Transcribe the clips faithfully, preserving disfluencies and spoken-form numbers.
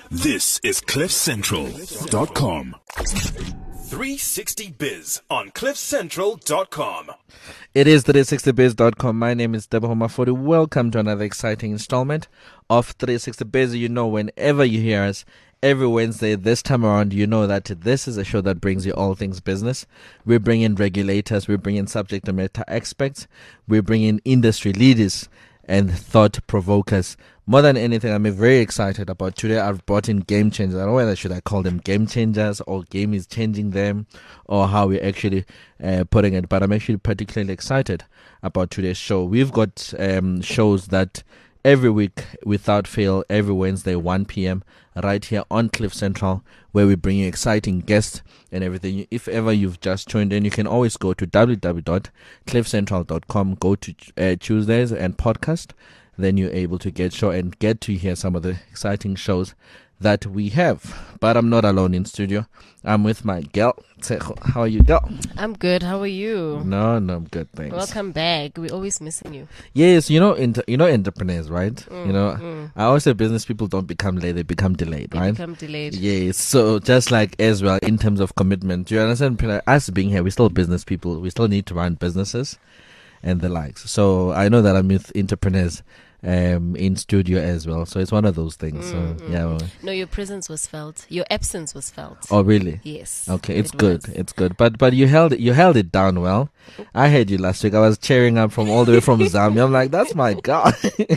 This is cliff central dot com. three sixty Biz on cliff central dot com. It is three sixty biz dot com. My name is Debo Homafodi. Welcome to another exciting installment of three sixty Biz. You know, whenever you hear us every Wednesday this time around, you know that this is a show that brings you all things business. We bring in regulators, we bring in subject matter experts, we bring in industry leaders and thought provokers. More than anything, I'm very excited about today. I've brought in game changers. I don't know whether should I call them game changers or game is changing them or how we're actually uh, putting it. But I'm actually particularly excited about today's show. We've got um, shows that every week without fail, every Wednesday, one p.m. right here on Cliff Central, where we bring you exciting guests and everything. If ever you've just tuned in, you can always go to w w w dot cliff central dot com, go to uh, Tuesdays and podcast. Then you're able to get show and get to hear some of the exciting shows that we have. But I'm not alone in studio. I'm with my girl. How are you, girl? I'm good. How are you? No, no, I'm good, thanks. Welcome back. We're always missing you. Yes, you know, inter- you know, entrepreneurs, right? Mm, you know, mm. I always say business people don't become late; they become delayed, They right? become delayed. Yes. So just like as well, in terms of commitment, do you understand? Us being here, we're still business people. We still need to run businesses and the likes. So I know that I'm with entrepreneurs um in studio as well, so it's one of those things. Mm, so mm. yeah well. No, your presence was felt. Your absence was felt. Oh really? Yes. Okay, it's it good. was. It's good. But but you held it you held it down well. I heard you last week. I was cheering up from all the way from Zambia. I'm like, that's my God.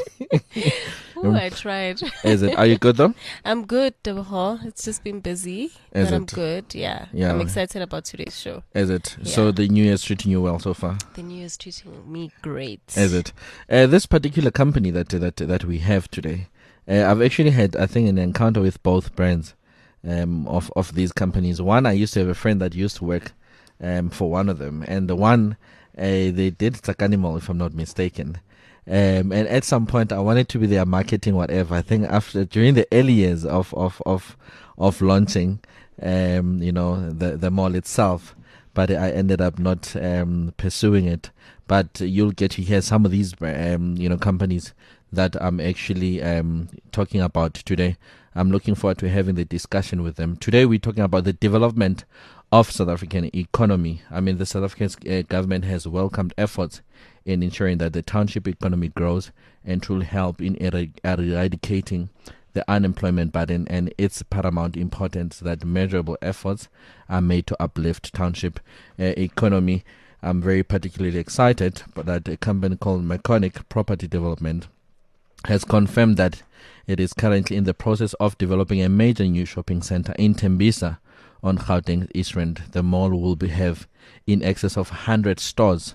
Ooh, I tried. Is it? Are you good though? I'm good, Deboho. It's just been busy. Is but I'm it? good. Yeah. Yeah. I'm excited about today's show. Is it? Yeah. So the New Year's treating you well so far? The New Year's treating me great. Is it? Uh, this particular company that that that we have today, uh, I've actually had, I think, an encounter with both brands um, of of these companies. One, I used to have a friend that used to work um, for one of them, and the one uh, they did Tsakanimal, if I'm not mistaken. Um, and at some point, I wanted to be their marketing, whatever. I think after during the early years of of of of launching, um, you know, the the mall itself, but I ended up not um, pursuing it. But you'll get to hear some of these, um, you know, companies that I'm actually um, talking about today. I'm looking forward to having the discussion with them. Today we're talking about the development of South African economy. I mean, the South African uh, government has welcomed efforts in ensuring that the township economy grows and will help in er- eradicating the unemployment burden, and it's paramount importance that measurable efforts are made to uplift township uh, economy. I'm very particularly excited that a company called Mechanic Property Development has confirmed that it is currently in the process of developing a major new shopping center in Tembisa on Gauteng East Rand. The mall will be, have in excess of one hundred stores,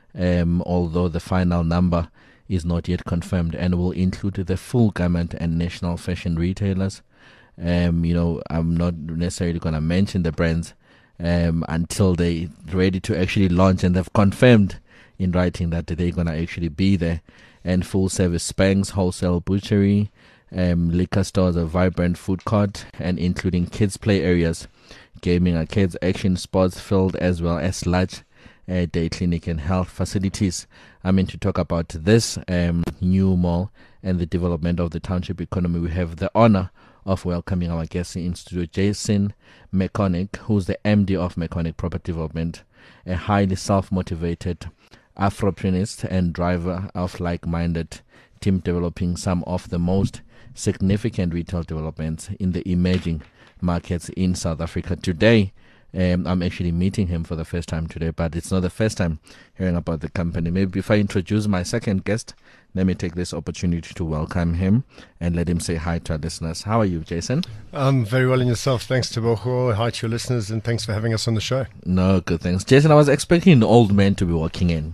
um, although the final number is not yet confirmed, and will include the full garment and national fashion retailers. Um, you know, I'm not necessarily going to mention the brands um, until they're ready to actually launch, and they've confirmed in writing that they're going to actually be there. And full service Spangs, wholesale butchery, um, liquor stores, a vibrant food court, and including kids play areas, gaming arcades, action sports field, as well as large uh, day clinic and health facilities. I mean, to talk about this um, new mall and the development of the township economy, we have the honor of welcoming our guest in studio, Jason Mechanic, who's the M D of Mechanic Property Development, a highly self-motivated Afropreneur and driver of like-minded team developing some of the most significant retail developments in the emerging markets in South Africa. Today, um, I'm actually meeting him for the first time today, but it's not the first time hearing about the company. Maybe if I introduce my second guest, let me take this opportunity to welcome him and let him say hi to our listeners. How are you, Jason? I'm very well, in yourself. Thanks to Boho. Hi to your listeners, and thanks for having us on the show. No, good, thanks. Jason, I was expecting an old man to be walking in.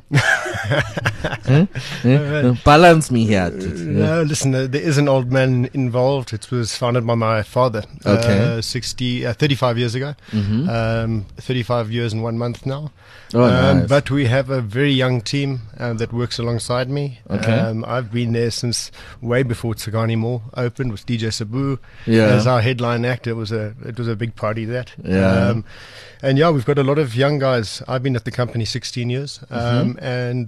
huh? Huh? Balance me here. Uh, no, listen, uh, there is an old man involved. It was founded by my father Okay. uh, sixty, uh, thirty-five years ago. Mm-hmm. Um, thirty-five years and one month now. Oh, um, nice. But we have a very young team uh, that works alongside me. Okay. Um, I've been there since way before Tsakani Mall opened with D J Sabu Yeah. as our headline act. It was a it was a big party that. Yeah. Um, and yeah, we've got a lot of young guys. I've been at the company sixteen years, um, Mm-hmm. and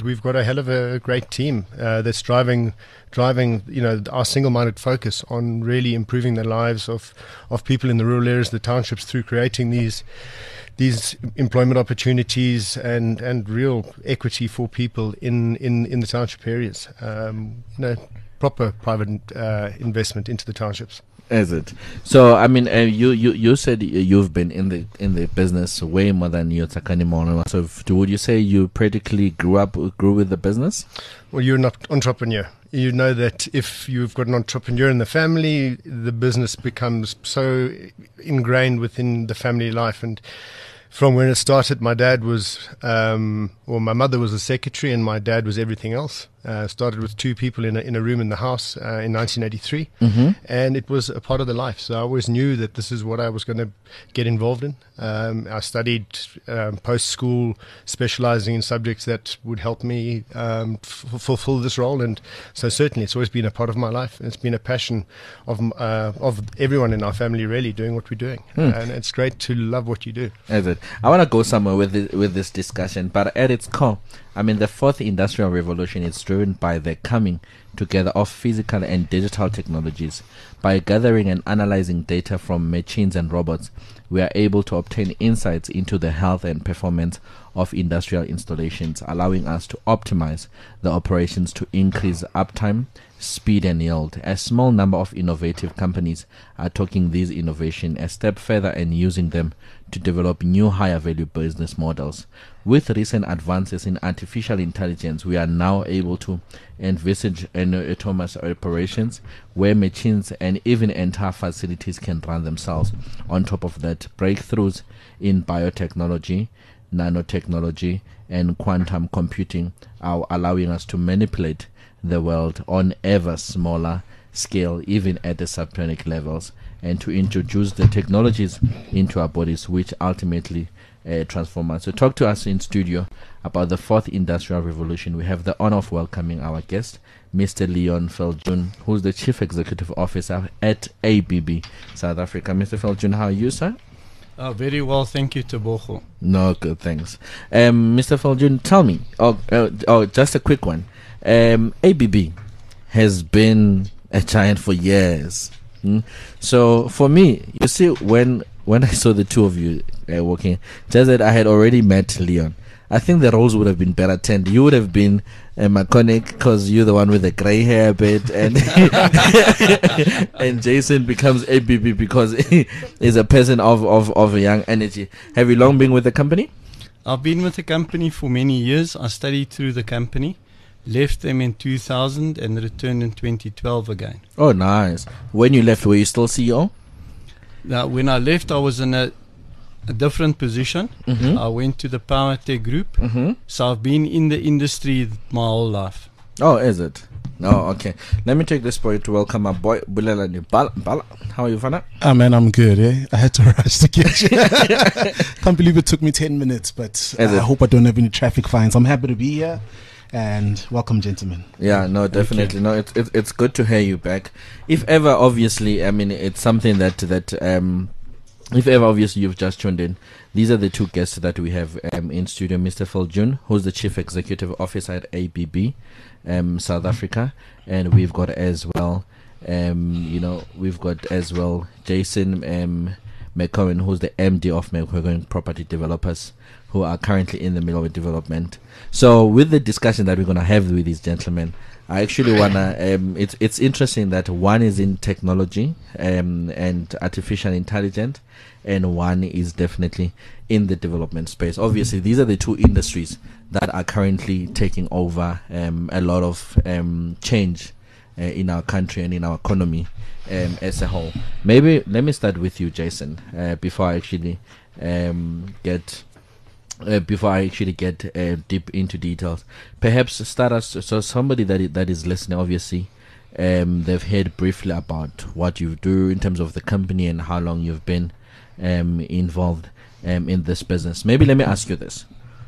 we've got a hell of a great team uh, that's driving, driving, you know, our single-minded focus on really improving the lives of, of people in the rural areas, the townships, through creating these these employment opportunities and, and real equity for people in, in, in the township areas. Um, you know, proper private uh, investment into the townships. Is it? So I mean, uh, you, you you said you've been in the in the business way more than your Tsakani Mono. So if, would you say you practically grew up grew with the business? Well, you're an entrepreneur. You know that if you've got an entrepreneur in the family, the business becomes so ingrained within the family life. And from when it started, my dad was, um, well, my mother was a secretary and my dad was everything else. Uh, started with two people in a, in a room in the house uh, in nineteen eighty-three, Mm-hmm. and it was a part of the life. So I always knew that this is what I was going to get involved in. Um, I studied um, post-school, specializing in subjects that would help me um, f- fulfill this role. And so certainly it's always been a part of my life. And it's been a passion of uh, of everyone in our family, really, doing what we're doing. Hmm. And it's great to love what you do. Is it? I want to go somewhere with this, with this discussion, but at its core, I mean, the fourth industrial revolution is driven by the coming together of physical and digital technologies. By gathering and analyzing data from machines and robots, we are able to obtain insights into the health and performance of industrial installations, allowing us to optimize the operations to increase uptime, speed and yield. A small number of innovative companies are taking these innovations a step further and using them to develop new higher value business models. With recent advances in artificial intelligence, we are now able to envisage an autonomous operations where machines and even entire facilities can run themselves. On top of that, breakthroughs in biotechnology, nanotechnology, and quantum computing are allowing us to manipulate the world on ever smaller scale, even at the subatomic levels, and to introduce the technologies into our bodies, which ultimately uh, transform us. So talk to us in studio about the fourth industrial revolution. We have the honor of welcoming our guest, Mister Leon Viljoen, who's the Chief Executive Officer at A B B South Africa. Mister Viljoen, how are you, sir? Uh, very well, thank you, Tebogo. No, good, thanks. Um, Mister Viljoen, tell me, oh, uh, oh, just a quick one. Um, A B B has been a giant for years. Mm? So for me, you see, when when I saw the two of you uh, working, just that I had already met Leon. I think the roles would have been better turned. You would have been a uh, mechanic because you're the one with the grey hair bit, and and Jason becomes A B B because he is a person of, of, of a young energy. Have you long been with the company? I've been with the company for many years. I studied through the company, left them in two thousand and returned in twenty twelve again. Oh, nice. When you left, were you still C E O? Now, when I left, I was in a, a different position. Mm-hmm. I went to the Power Tech Group. Mm-hmm. So I've been in the industry my whole life. Oh, is it? Oh, okay. Let me take this point to welcome our boy, Bulelani Bala. Bala. How are you, Fana? Ah, man, I'm good, eh? I had to rush to get you. Can't believe it took me ten minutes, but uh, I hope I don't have any traffic fines. I'm happy to be here. And welcome, gentlemen. Yeah, no, definitely. No, it's it's it's good to hear you back. If ever, obviously, I mean, it's something that that um, if ever, obviously, you've just tuned in. These are the two guests that we have um in studio: Mister Viljoen, who's the Chief Executive Officer at A B B, um, South Africa, and we've got as well, um, you know, we've got as well Jason um McCowan, who's the M D of McCowan Property Developers, who are currently in the middle of development. So with the discussion that we're going to have with these gentlemen, I actually want to, um, it's it's interesting that one is in technology um, and artificial intelligence, and one is definitely in the development space. Obviously, these are the two industries that are currently taking over um, a lot of um, change uh, in our country and in our economy um, as a whole. Maybe let me start with you, Jason, uh, before I actually um, get... Uh, before I actually get uh, deep into details, perhaps start us. So somebody that is, that is listening, obviously, um, they've heard briefly about what you do in terms of the company and how long you've been um, involved um, in this business. Maybe let me ask you this: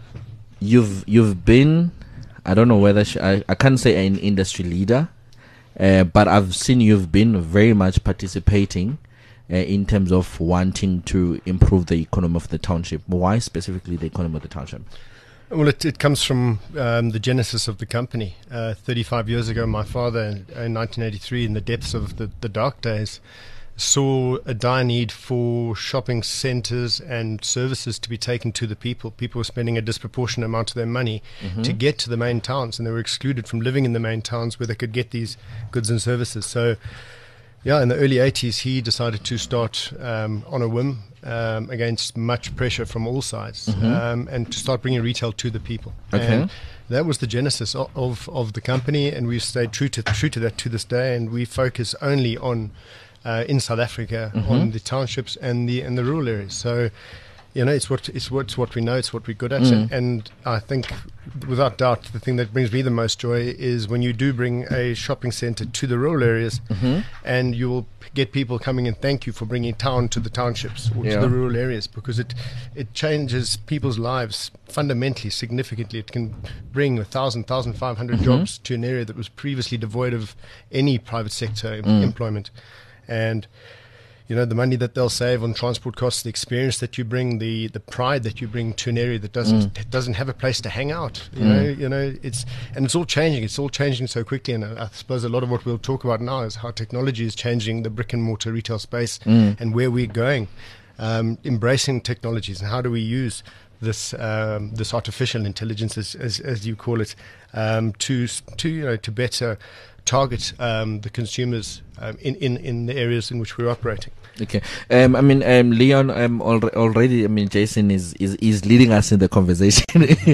You've you've been, I don't know whether sh- I I can't say an industry leader, uh, but I've seen you've been very much participating. Uh, in terms of wanting to improve the economy of the township. Why specifically the economy of the township? Well, it, it comes from um, the genesis of the company. Uh, thirty-five years ago, my father, in nineteen eighty-three, in the depths of the, the dark days, saw a dire need for shopping centres and services to be taken to the people. People were spending a disproportionate amount of their money mm-hmm. to get to the main towns, and they were excluded from living in the main towns where they could get these goods and services. So, yeah, in the early eighties, he decided to start um, on a whim, um, against much pressure from all sides, mm-hmm. um, and to start bringing retail to the people. Okay. And that was the genesis of, of, of the company, and we've stayed true to true to that to this day, and we focus only on uh, in South Africa mm-hmm. on the townships and the and the rural areas. So, you know, it's what it's what it's what we know, it's what we're good at, Mm. and I think, without doubt, the thing that brings me the most joy is when you do bring a shopping centre to the rural areas, Mm-hmm. and you will get people coming and thank you for bringing town to the townships or Yeah. to the rural areas, because it it changes people's lives fundamentally, significantly. It can bring a thousand, thousand five hundred Mhm. jobs to an area that was previously devoid of any private sector em- Mm. employment, and you know, the money that they'll save on transport costs, the experience that you bring, the, the pride that you bring to an area that doesn't Mm. doesn't have a place to hang out. You Mm. know, you know, it's and it's all changing. It's all changing so quickly, and I, I suppose a lot of what we'll talk about now is how technology is changing the brick and mortar retail space Mm. and where we're going, um, embracing technologies, and how do we use this um, this artificial intelligence, as as, as you call it, um, to s- to you know to better target um, the consumers um, in, in in the areas in which we're operating. Okay. Um, I mean, um, Leon, um, alre- already, I mean, Jason is, is, is leading us in the conversation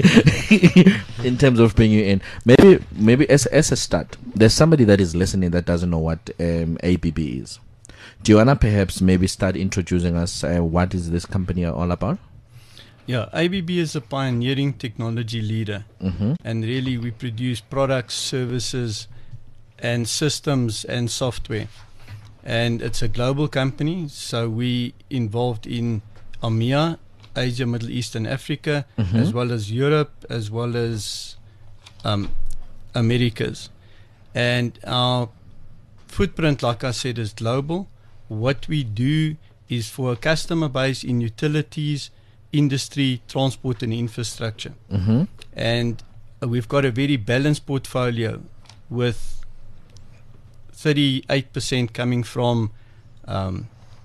in terms of bringing you in. Maybe, maybe as, as a start, there's somebody that is listening that doesn't know what um, A B B is. Do you want to perhaps maybe start introducing us? Uh, what is this company all about? Yeah, A B B is a pioneering technology leader. Mm-hmm. And really we produce products, services, and systems and software. And it's a global company, so we involved in A M E A, Asia, Middle East and Africa, Mhm. as well as Europe, as well as um, Americas. And our footprint, like I said, is global. What we do is for a customer base in utilities, industry, transport and infrastructure. Mm-hmm. And uh, we've got a very balanced portfolio with thirty-eight percent coming from um,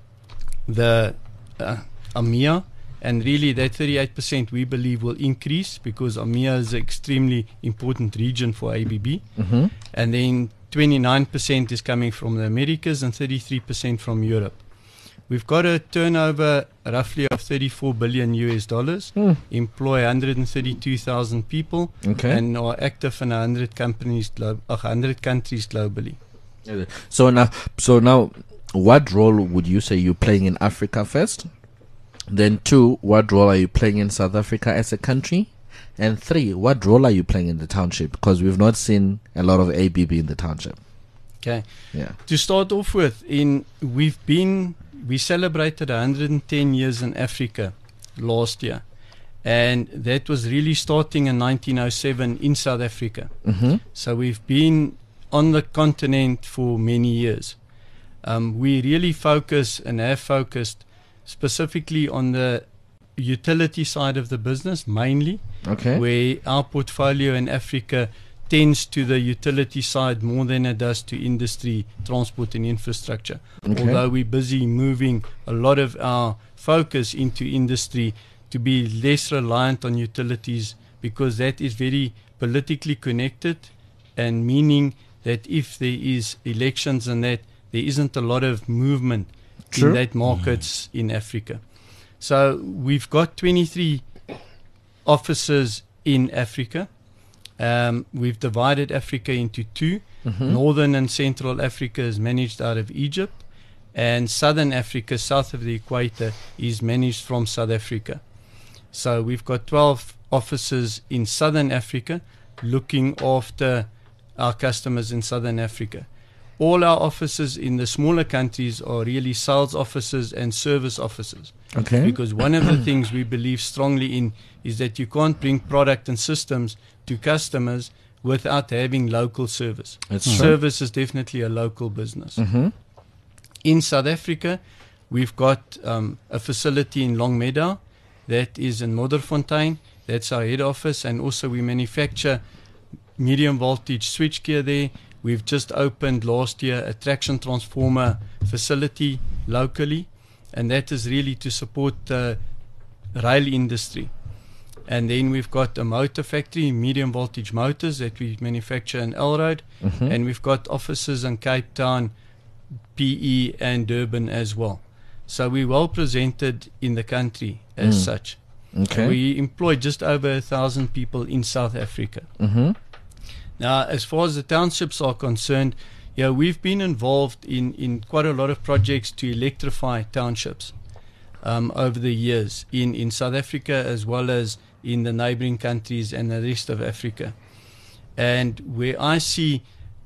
the uh, A M E A, and really that thirty-eight percent we believe will increase because A M E A is an extremely important region for A B B. Mm-hmm. And then twenty-nine percent is coming from the Americas and thirty-three percent from Europe. We've got a turnover roughly of thirty-four billion U S dollars, Mm. employ one hundred thirty-two thousand people, Okay. and are active in one hundred companies, glo- uh, one hundred countries globally. So now, so now, what role would you say you're playing in Africa first? Then two, what role are you playing in South Africa as a country? And three, what role are you playing in the township? Because we've not seen a lot of A B B in the township. Okay. Yeah. To start off with, in we've been we celebrated one hundred ten years in Africa last year, and that was really starting in nineteen oh seven in South Africa. Mm-hmm. So we've been on the continent for many years. Um, we really focus and have focused specifically on the utility side of the business mainly, Okay. where our portfolio in Africa tends to the utility side more than it does to industry, transport and infrastructure. Okay. Although we're busy moving a lot of our focus into industry to be less reliant on utilities, because that is very politically connected, and meaning that if there is elections and that, there isn't a lot of movement True. in that markets in Africa. So we've got twenty-three offices in Africa. Um, we've divided Africa into two. Mm-hmm. Northern and Central Africa is managed out of Egypt, and Southern Africa, south of the equator, is managed from South Africa. So we've got twelve offices in Southern Africa looking after our customers in Southern Africa. All our offices in the smaller countries are really sales offices and service offices. Okay. Because one of the things we believe strongly in is that you can't bring product and systems to customers without having local service. That's true. Service is definitely a local business. Mm-hmm. In South Africa, we've got um, a facility in Longmeadow that is in Modderfontein, That's our head office, and also we manufacture medium voltage switchgear there. We've just opened last year a traction transformer facility locally, and that is really to support the rail industry. And then we've got a motor factory, medium voltage motors that we manufacture in Elroad, Mhm. and we've got offices in Cape Town, P E and Durban as well. So we're well presented in the country as Mm. such. Okay. We employ just over a thousand people in South Africa. Mm-hmm. Now, as far as the townships are concerned, yeah, we've been involved in, in quite a lot of projects to electrify townships um, over the years in, in South Africa as well as in the neighboring countries and the rest of Africa. And where I see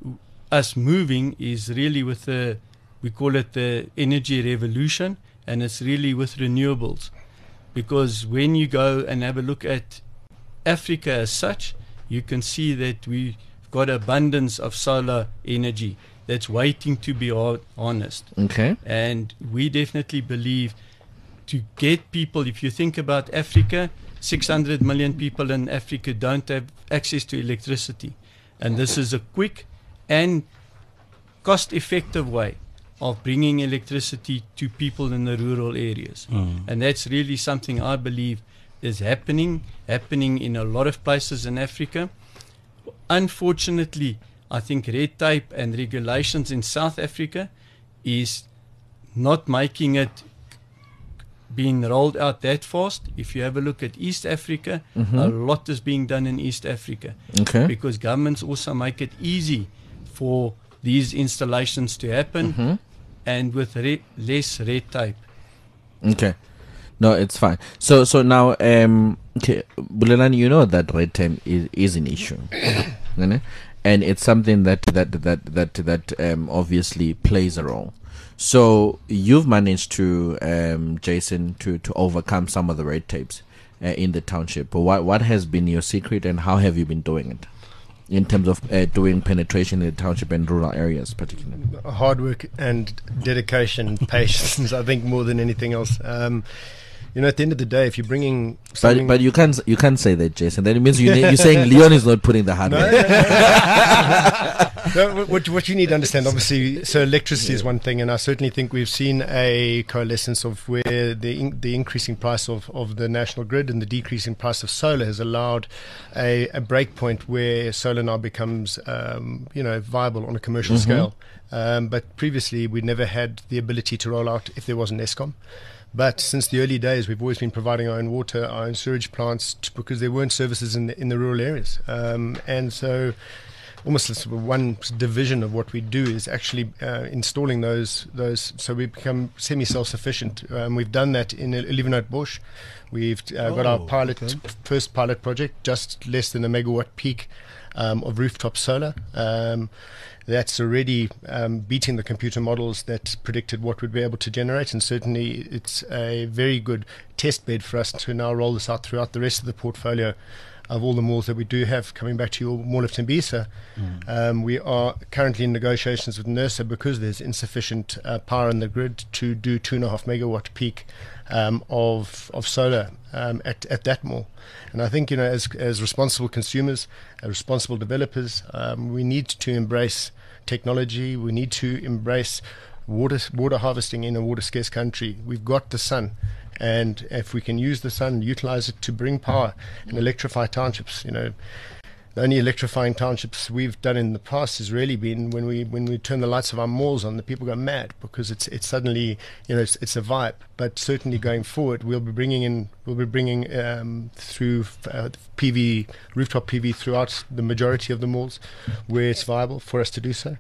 us moving is really with the, we call it the energy revolution, and it's really with renewables. Because when you go and have a look at Africa as such, you can see that we've got abundance of solar energy that's waiting to be har- harnessed. Okay. And we definitely believe to get people, if you think about Africa, six hundred million people in Africa don't have access to electricity. And this is a quick and cost-effective way of bringing electricity to people in the rural areas. Mm. And that's really something I believe is happening, happening in a lot of places in Africa. Unfortunately, I think red tape and regulations in South Africa is not making it being rolled out that fast. If you have a look at East Africa, Mhm. a lot is being done in East Africa Okay. because governments also make it easy for these installations to happen Mhm. and with re- less red tape. Okay. No, it's fine. So, so now, um, okay, Bulelani, you know that red tape is, is an issue, you know? And it's something that that that that that um obviously plays a role. So you've managed to, um, Jason, to to overcome some of the red tapes uh, in the township. But what what has been your secret, and how have you been doing it in terms of uh, doing penetration in the township and rural areas, particularly? Hard work and dedication, patience, I think, more than anything else. Um, you know, at the end of the day, if you're bringing But something... but you can't you can't say that, Jason. That means you you're saying Leon is not putting the hard No, work. no, no. No, what, what you need to understand, obviously, so electricity is one thing, and I certainly think we've seen a coalescence of where the in, the increasing price of, of the national grid and the decreasing price of solar has allowed a, a break point where solar now becomes, um, you know, viable on a commercial Mhm. scale. Um, but previously, we never had the ability to roll out if there wasn't ESCOM. But since the early days, we've always been providing our own water, our own sewage plants, t- because there weren't services in the, in the rural areas. Um, and so almost sort of one division of what we do is actually uh, installing those, those, so we become semi-self-sufficient. Um, we've done that in Olivenhout-Bosch. We've uh, got our Oh, pilot, okay. first pilot project, just less than a megawatt peak um, of rooftop solar. Um, that's already um, beating the computer models that predicted what we'd be able to generate, and certainly it's a very good test bed for us to now roll this out throughout the rest of the portfolio of all the malls that we do have. Coming back to your Mall of Tembisa, Mm. um, we are currently in negotiations with NERSA because there's insufficient uh, power in the grid to do two and a half megawatt peak um, of of solar um, at at that mall. And I think, you know, as as responsible consumers, uh, responsible developers, um, we need to embrace technology. We need to embrace water water harvesting in a water scarce country. We've got the sun, and if we can use the sun, utilize it to bring power and electrify townships, you know. The only electrifying townships we've done in the past has really been when we when we turn the lights of our malls on. The people go mad because it's it's suddenly, you know, it's, it's a vibe. But certainly going forward, we'll be bringing in we'll be bringing um, through uh, P V rooftop P V throughout the majority of the malls where it's viable for us to do so.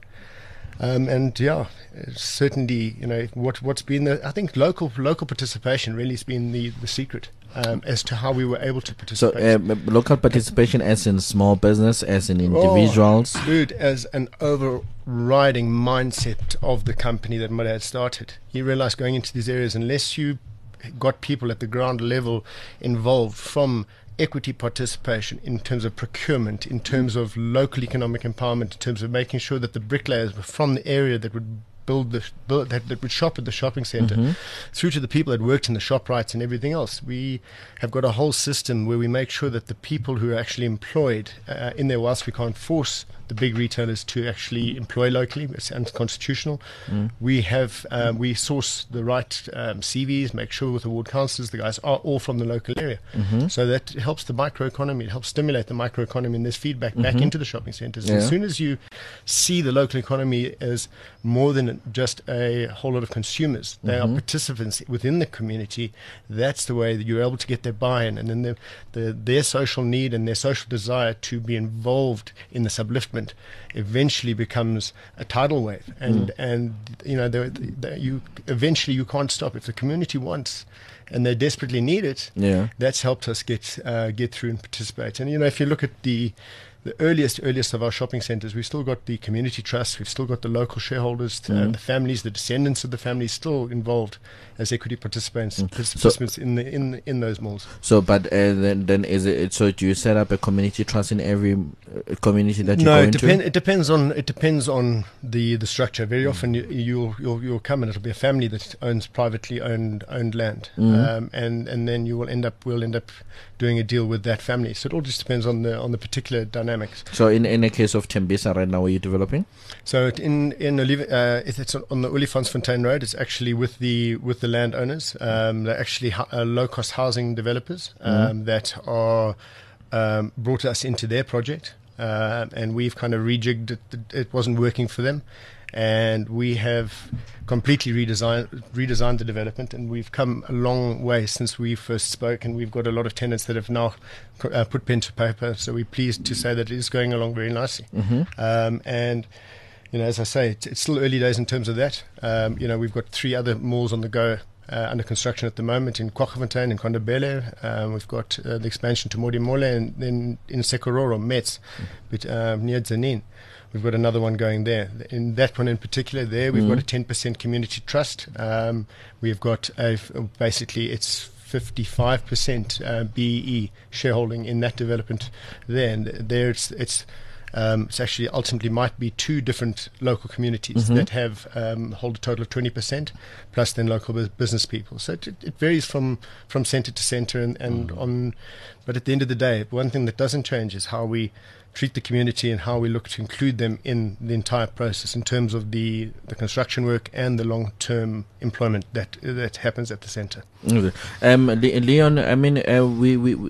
Um, and yeah, it's certainly, you know, what what's been the I think local local participation really has been the the secret. Um, as to how we were able to So participate. um, local participation, as in small business, as in individuals. Oh, dude, as an overriding mindset of the company that Mudda had started. You realize going into these areas, unless you got people at the ground level involved from equity participation in terms of procurement, in terms of local economic empowerment, in terms of making sure that the bricklayers were from the area that would build the build, that, that would shop at the shopping center, Mm-hmm. through to the people that worked in the ShopRites and everything else. We have got a whole system where we make sure that the people who are actually employed uh, in there, whilst we can't force the big retailers to actually employ locally, it's unconstitutional. Mm. We have um, we source the right um, C Vs, make sure with the ward councillors the guys are all from the local area. Mm-hmm. So that helps the microeconomy, it helps stimulate the microeconomy, and there's feedback back Mhm. into the shopping centres. Yeah. As soon as you see the local economy as more than just a whole lot of consumers, they Mhm. are participants within the community, that's the way that you're able to get their buy-in, and then the, the, their social need and their social desire to be involved in this upliftment eventually becomes a tidal wave. And, Mm. and you know, the, the, you eventually you can't stop. If the community wants and they desperately need it, Yeah. that's helped us get uh, get through and participate. And you know, if you look at the the earliest earliest of our shopping centres, we've still got the community trusts, we've still got the local shareholders, uh, Mhm. the families, the descendants of the families still involved as equity participants Mm. participants in the in in those malls. So, but uh, then, then is it? So, do you set up a community trust in every uh, community that you No, go it, into? depend, it depends on it depends on the, the structure. Very often you, you'll, you'll you'll come and it'll be a family that owns privately owned owned land, Mhm. um, and and then you will end up we'll end up doing a deal with that family. So it all just depends on the on the particular dynamics. So, in in a case of Tembisa right now, are you developing? So it- in in Olive, uh, if it's on the Olifantsfontein Road, it's actually with the with the landowners. Um, they're actually hu- uh, low cost housing developers um, Mhm. that are um, brought us into their project, uh, and we've kind of rejigged it. It wasn't working for them, and we have completely redesigned redesigned the development, and we've come a long way since we first spoke, and we've got a lot of tenants that have now co- uh, put pen to paper. So we're pleased to say that it is going along very nicely. Mm-hmm. Um, and you know, as I say, it's, it's still early days in terms of that. Um, you know, we've got three other malls on the go uh, under construction at the moment in Kwaggafontein and Kondabele. Um, we've got uh, the expansion to Modimolle, and then in Sekororo, Metz, but, uh, near Zanin. We've got another one going there. In that one in particular, there we've Mhm. got a ten percent community trust. Um, we've got a, basically it's fifty-five percent uh, B E E shareholding in that development there. And there it's it's um, it's actually ultimately might be two different local communities Mhm. that have um, hold a total of twenty percent, plus then local bus- business people. So it, it varies from from centre to centre, and, and on. But at the end of the day, one thing that doesn't change is how we treat the community and how we look to include them in the entire process in terms of the, the construction work and the long-term employment that that happens at the centre. Okay. Um, Le- Leon, I mean, uh, we, we, we,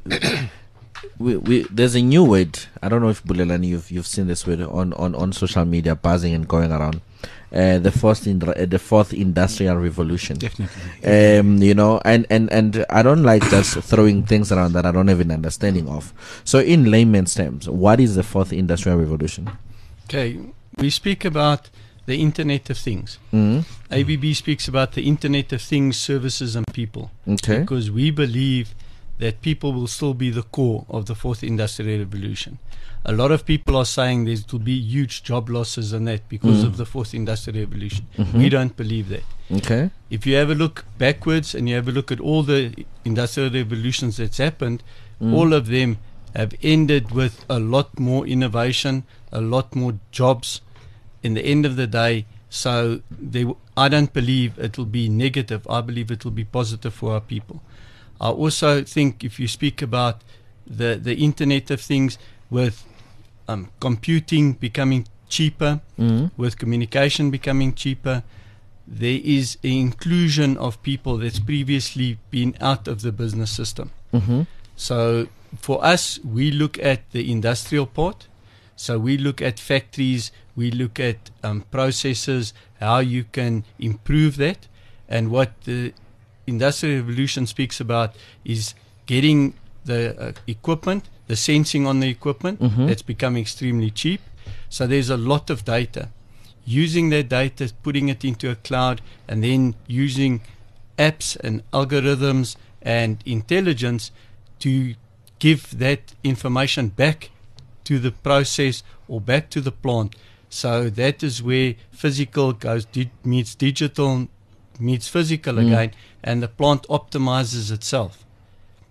we, we, there's a new word. I don't know if Bulelani, you've you've seen this word on, on, on social media, buzzing and going around. Uh, the fourth, in, uh, the fourth industrial revolution. Definitely. Um, you know, and, and, and I don't like just throwing things around that I don't have an understanding of. So, in layman's terms, what is the fourth industrial revolution? Okay, we speak about the Internet of Things. Mm-hmm. A B B speaks about the Internet of Things, services, and people. Okay. Because we believe that people will still be the core of the fourth industrial revolution. A lot of people are saying there will be huge job losses and that because Mm. of the fourth industrial revolution. Mhm. We don't believe that. Okay. If you have a look backwards and you have a look at all the industrial revolutions that's happened, Mm. all of them have ended with a lot more innovation, a lot more jobs in the end of the day. So they, w- I don't believe it will be negative. I believe it will be positive for our people. I also think if you speak about the, the Internet of Things with um, computing becoming cheaper, Mm. with communication becoming cheaper, there is an inclusion of people that's previously been out of the business system. Mm-hmm. So for us, we look at the industrial part. So we look at factories, we look at um, processes, how you can improve that. And what the Industrial Revolution speaks about is getting the uh, equipment, the sensing on the equipment, Mhm. that's become extremely cheap. So there's a lot of data. Using that data, putting it into a cloud, and then using apps and algorithms and intelligence to give that information back to the process or back to the plant. So that is where physical goes di- meets digital, meets physical Mm. again, and the plant optimizes itself.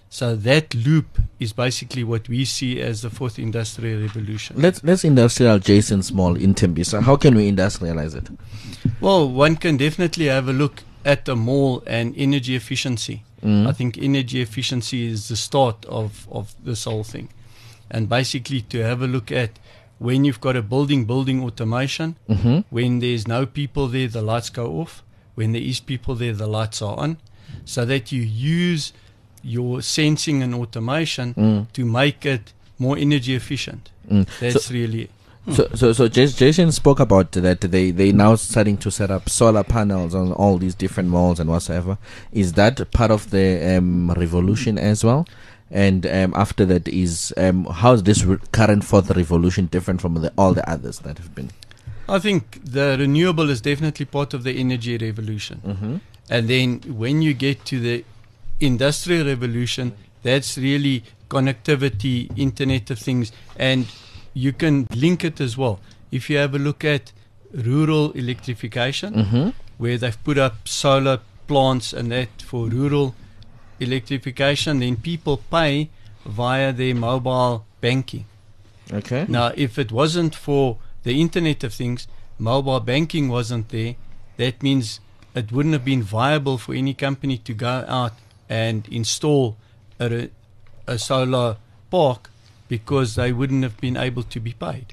So that loop is basically what we see as the fourth industrial revolution. Let's let's industrialize Jason Small in Tembisa. How can we industrialize it? Well, one can definitely have a look at the mall and energy efficiency. Mm. I think energy efficiency is the start of, of this whole thing. And basically to have a look at when you've got a building, building automation, Mm-hmm. when there's no people there, the lights go off. When there is people there, the lights are on. So that you use your sensing and automation Mm. to make it more energy efficient. Mm. That's So- really So, so, so Jas- Jason spoke about that they they now starting to set up solar panels on all these different malls and whatsoever. Is that part of the um, revolution as well? And um, after that, is um, how is this re- current fourth revolution different from the, all the others that have been? I think the renewable is definitely part of the energy revolution. Mm-hmm. And then when you get to the industrial revolution, that's really connectivity, Internet of Things, and you can link it as well. If you have a look at rural electrification, Mm-hmm. where they've put up solar plants and that for rural electrification, then people pay via their mobile banking. Okay. Now, if it wasn't for the Internet of Things, mobile banking wasn't there, that means it wouldn't have been viable for any company to go out and install a, a solar park because they wouldn't have been able to be paid.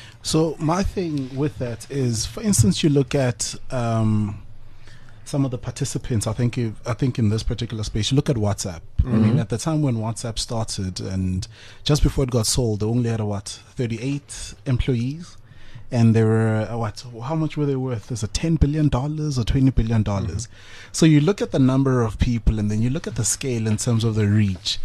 So my thing with that is, for instance, you look at um, some of the participants. I think if, I think in this particular space, you look at WhatsApp. I mean, at the time when WhatsApp started, and just before it got sold, they only had a, what thirty-eight employees, and they were uh, what? How much were they worth? Is it ten billion dollars or twenty billion dollars? Mm-hmm. So you look at the number of people, and then you look at the scale in terms of the reach.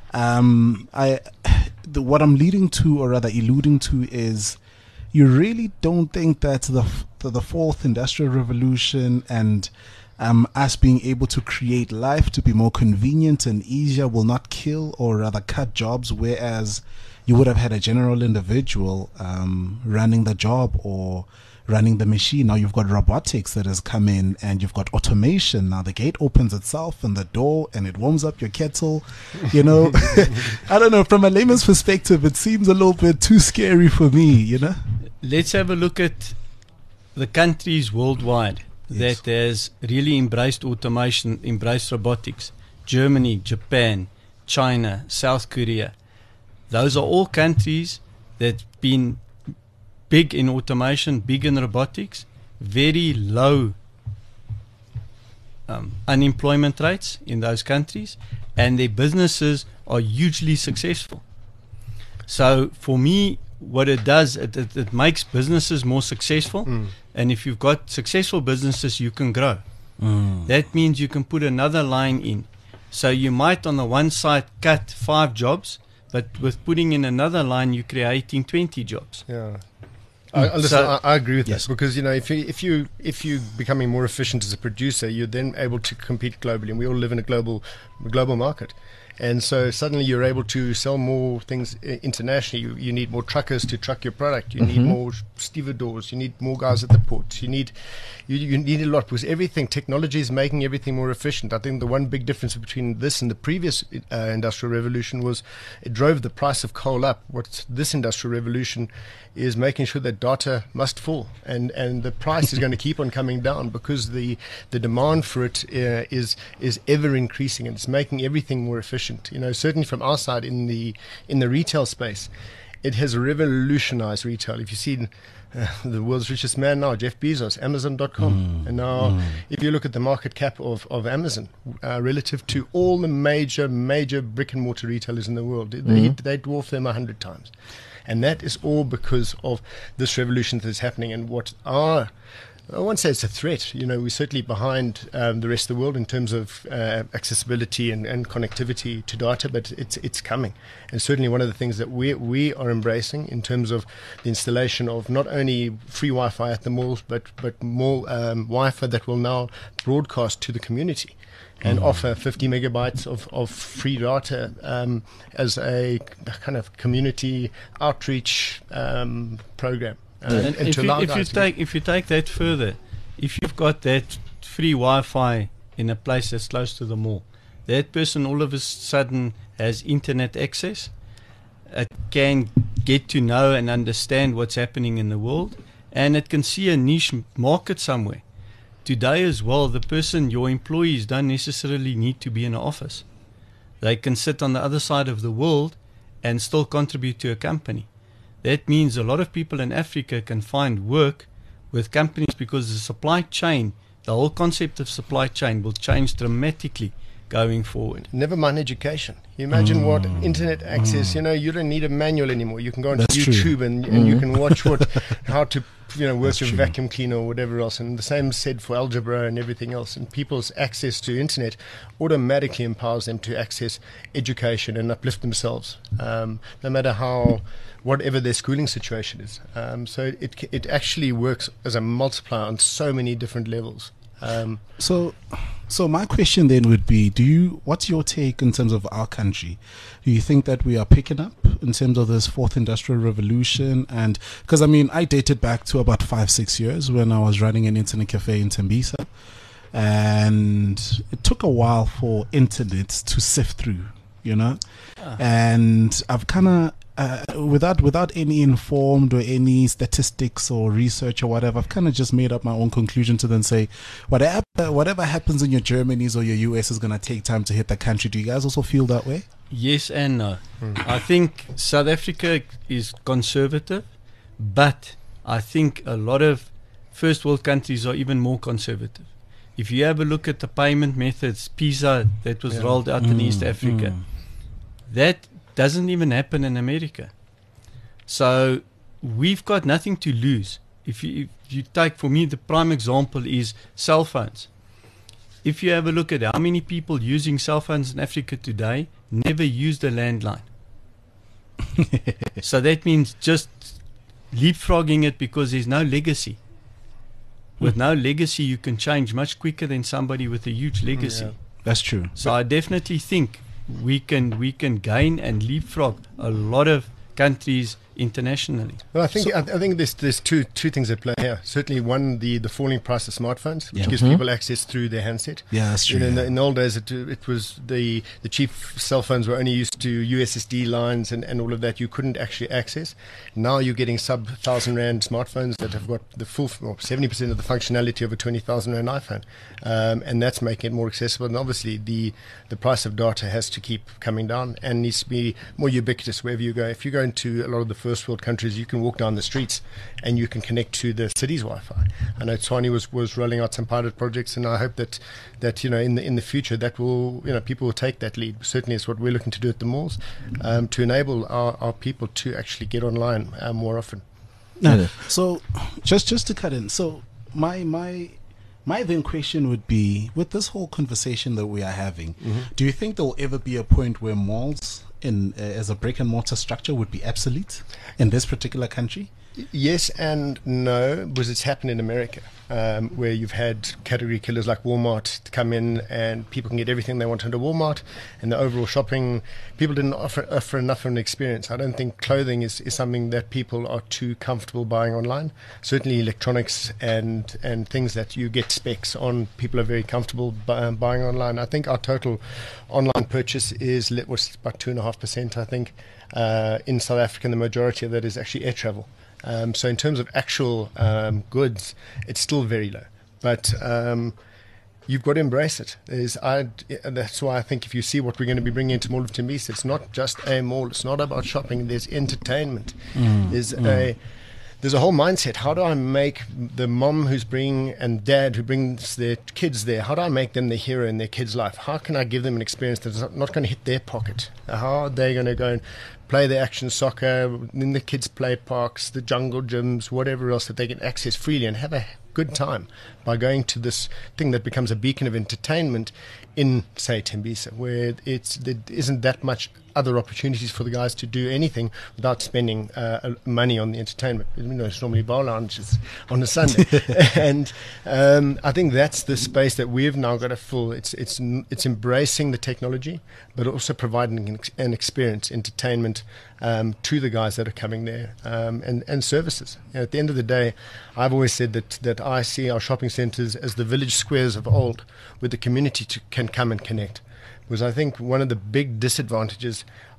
Um, I, the, what I'm leading to, or rather alluding to, is you really don't think that the f- the, the fourth industrial revolution and um, us being able to create life to be more convenient and easier will not kill or rather cut jobs, whereas you would have had a general individual um, running the job or running the machine. Now you've got robotics that has come in, and you've got automation. Now the gate opens itself and the door, and it warms up your kettle. You know, I don't know. From a layman's perspective, it seems a little bit too scary for me. You know. Let's have a look at the countries worldwide Yes. that has really embraced automation, embraced robotics. Germany, Japan, China, South Korea. Those are all countries that have been big in automation, big in robotics, very low um, unemployment rates in those countries, and their businesses are hugely successful. So for me, what it does, it, it, it makes businesses more successful, Mm. and if you've got successful businesses, you can grow. Mm. That means you can put another line in. So you might on the one side cut five jobs, but with putting in another line, you're creating twenty jobs. Yeah. I, I- listen, So- I, I agree with Yes. that, because you know if you if you if you becoming more efficient as a producer, you're then able to compete globally, and we all live in a global global market. And so suddenly you're able to sell more things i- internationally. You, you need more truckers to truck your product. You need more stevedores. You need more guys at the ports. You need you, you need a lot, because everything, technology is making everything more efficient. I think the one big difference between this and the previous uh, industrial revolution was it drove the price of coal up. What this industrial revolution is making sure that data must fall, and, and the price is going to keep on coming down, because the the demand for it uh, is is ever increasing, and it's making everything more efficient. You know, certainly from our side in the in the retail space, it has revolutionized retail. If you see uh, the world's richest man now, Jeff Bezos, Amazon dot com, Mm. and now Mm. if you look at the market cap of, of Amazon uh, relative to all the major major brick and mortar retailers in the world, they, Mhm. they dwarf them a hundred times. And that is all because of this revolution that is happening. And what are, I won't say it's a threat, you know, we're certainly behind um, the rest of the world in terms of uh, accessibility and, and connectivity to data, but it's it's coming. And certainly one of the things that we we are embracing in terms of the installation of not only free Wi-Fi at the malls, but, but more um, Wi-Fi that will now broadcast to the community and offer fifty megabytes of, of free data um, as a kind of community outreach um, program. Uh, And and if to you, allow if you guys to- take if you take that further, if you've got that free Wi-Fi in a place that's close to the mall, that person all of a sudden has internet access. It can get to know and understand what's happening in the world, and it can see a niche market somewhere. Today as well, the person, your employees, don't necessarily need to be in an office. They can sit on the other side of the world and still contribute to a company. That means a lot of people in Africa can find work with companies because the supply chain, the whole concept of supply chain will change dramatically going forward. Never mind education. You imagine Mm. what internet access, Mm. you know, you don't need a manual anymore. You can go onto That's true. YouTube and, and you Mm. can watch what how to, you know, work That's your true. vacuum cleaner or whatever else. And the same said for algebra and everything else. And people's access to internet automatically empowers them to access education and uplift themselves, um, no matter how, whatever their schooling situation is. Um, so it it actually works as a multiplier on so many different levels. Um, So, so my question then would be: Do you? What's your take in terms of our country? Do you think that we are picking up in terms of this fourth industrial revolution? And because I mean, I dated back to about five, six years when I was running an internet cafe in Tembisa, and it took a while for internet to sift through, you know. Ah. And I've kind of. Uh, without without any informed or any statistics or research or whatever, I've kind of just made up my own conclusion to then say, whatever whatever happens in your Germanys or your U S is going to take time to hit the country. Do you guys also feel that way? Yes and no. I think South Africa is conservative, but I think a lot of first world countries are even more conservative. If you have a look at the payment methods, PISA, that was Yeah. rolled out in Mm, East Africa, mm. that doesn't even happen in America. So we've got nothing to lose. If you, if you take, for me, the prime example is cell phones. If you have a look at how many people using cell phones in Africa today never used a landline. So that means just leapfrogging it because there's no legacy. With no legacy, you can change much quicker than somebody with a huge legacy. Yeah. That's true. So I definitely think we can we can gain and leapfrog a lot of countries internationally. Well, I think I, I think there's there's two two things at play here. Certainly, one, the the falling price of smartphones, which Yeah. gives Mhm. people access through their handset. Yeah, that's You true. know, in, the, yeah. in the old days, it, it was the the cheap cell phones were only used to U S S D lines and, and all of that. You couldn't actually access. Now you're getting sub thousand rand smartphones that have got the full seventy percent of the functionality of a twenty thousand rand iPhone, um, and that's making it more accessible. And obviously, the the price of data has to keep coming down and needs to be more ubiquitous wherever you go. If you go into a lot of the first world countries, you can walk down the streets and you can connect to the city's Wi-Fi. I know Tshwane was, was rolling out some pilot projects, and I hope that that you know in the in the future that will you know people will take that lead. Certainly, it's what we're looking to do at the malls, um, to enable our, our people to actually get online uh, more often. Now, Yeah. so just just to cut in, so my my my then question would be, with this whole conversation that we are having, do you think there will ever be a point where malls in uh, as a brick and mortar structure would be obsolete in this particular country? Yes and no, because it's happened in America, um, where you've had category killers like Walmart come in and people can get everything they want under Walmart, and the overall shopping, people didn't offer, offer enough of an experience. I don't think clothing is, is something that people are too comfortable buying online. Certainly electronics and, and things that you get specs on, people are very comfortable bu- um, buying online. I think our total online purchase is li- was about two and a half percent, I think. Uh, in South Africa, and the majority of that is actually air travel. Um, so in terms of actual um, goods, it's still very low. But um, you've got to embrace it. There's, I, that's why I think if you see what we're going to be bringing into Mall of Tembisa, it's not just a mall. It's not about shopping. There's entertainment. There's a there's a whole mindset. How do I make the mom who's bringing and dad who brings their kids there, how do I make them the hero in their kid's life? How can I give them an experience that's not, not going to hit their pocket? How are they going to go and play their action soccer in the kids' play parks, the jungle gyms, whatever else that they can access freely and have a good time by going to this thing that becomes a beacon of entertainment in, say, Tembisa, where it's there isn't that much other opportunities for the guys to do anything without spending uh, money on the entertainment. You know, it's normally bar lounges on a Sunday, and um, I think that's the space that we've now got to fill. It's it's it's embracing the technology, but also providing an, ex- an experience, entertainment um, to the guys that are coming there, um, and and services. You know, at the end of the day, I've always said that that I see our shopping centres as the village squares of old, where the community to, can come and connect. Because I think one of the big disadvantages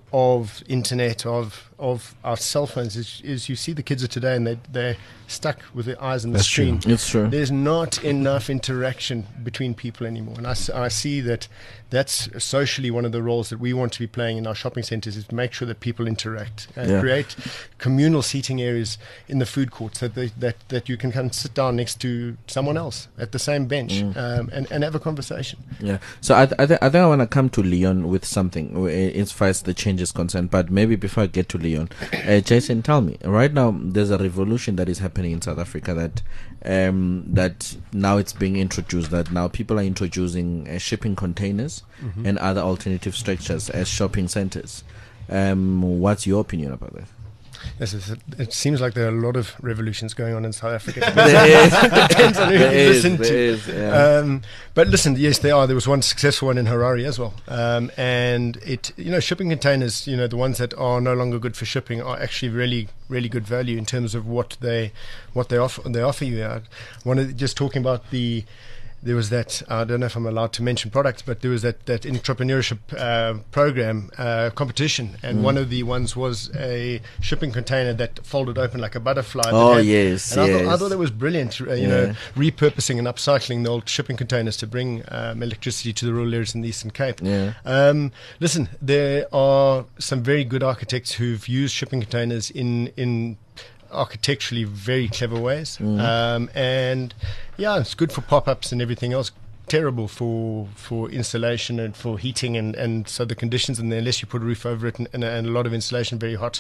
of internet, of of our cell phones, is, is you see the kids of today and they, they're stuck with their eyes on the That's screen. true. It's true. There's not enough interaction between people anymore. And I, s- I see that that's socially one of the roles that we want to be playing in our shopping centres, is to make sure that people interact and Yeah. create communal seating areas in the food courts, that, they, that that you can come sit down next to someone else at the same bench Mm. um, and, and have a conversation. Yeah. So I, th- I, th- I think I want to come to Leon with something uh, as far as the change is concerned. But maybe before I get to Leon, uh, Jason, tell me. Right now, there's a revolution that is happening in South Africa that um, that now it's being introduced. That now people are introducing uh, shipping containers Mm-hmm. and other alternative structures as shopping centers. Um, what's your opinion about that? Yes, it's, it seems like there are a lot of revolutions going on in South Africa. There is. Depends on who There you is, listen there to. is, yeah. Um, but listen, yes, there are. There was one successful one in Harare as well. Um, and it, you know, shipping containers, you know, the ones that are no longer good for shipping are actually really, really good value in terms of what they, what they offer. They offer you. Uh, one of the, just talking about the. There was that, I don't know if I'm allowed to mention products, but there was that, that entrepreneurship uh, program uh, competition, and Mm. one of the ones was a shipping container that folded open like a butterfly. that Oh, had- yes, and I, thought, I yes. thought that was brilliant, uh, you Yeah. know, repurposing and upcycling the old shipping containers to bring um, electricity to the rural areas in the Eastern Cape. Yeah. Um, listen, there are some very good architects who've used shipping containers in in architecturally very clever ways, Mm. um, and yeah, it's good for pop-ups and everything else. Terrible for for installation and for heating, and, and so the conditions in there, unless you put a roof over it and, and, a, and a lot of insulation, very hot.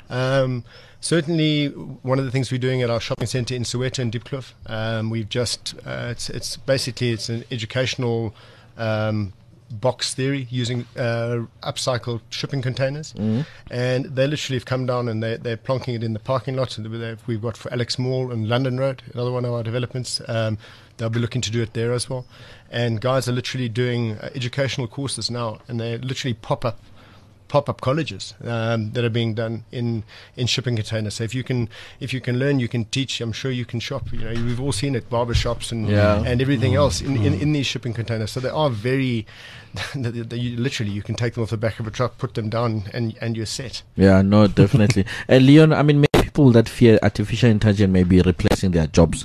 Um, certainly, one of the things we're doing at our shopping centre in Soweto and Diepkloof, um, we've just uh, it's it's basically it's an educational um, box theory using uh, upcycled shipping containers, Mm. and they literally have come down and they, they're plonking it in the parking lot. And they've- we've got for Alex Mall and London Road, another one of our developments. Um, they'll be looking to do it there as well. And guys are literally doing uh, educational courses now, and they literally pop up pop-up colleges um, that are being done in, in shipping containers. So if you can if you can learn, you can teach. I'm sure you can shop. You know, we've all seen it, barber shops and Yeah. and everything else in, in, in these shipping containers. So they are very, they, they, you, literally, you can take them off the back of a truck, put them down, and and you're set. Yeah, no, definitely. And Leon, I mean, many people that fear artificial intelligence may be replacing their jobs.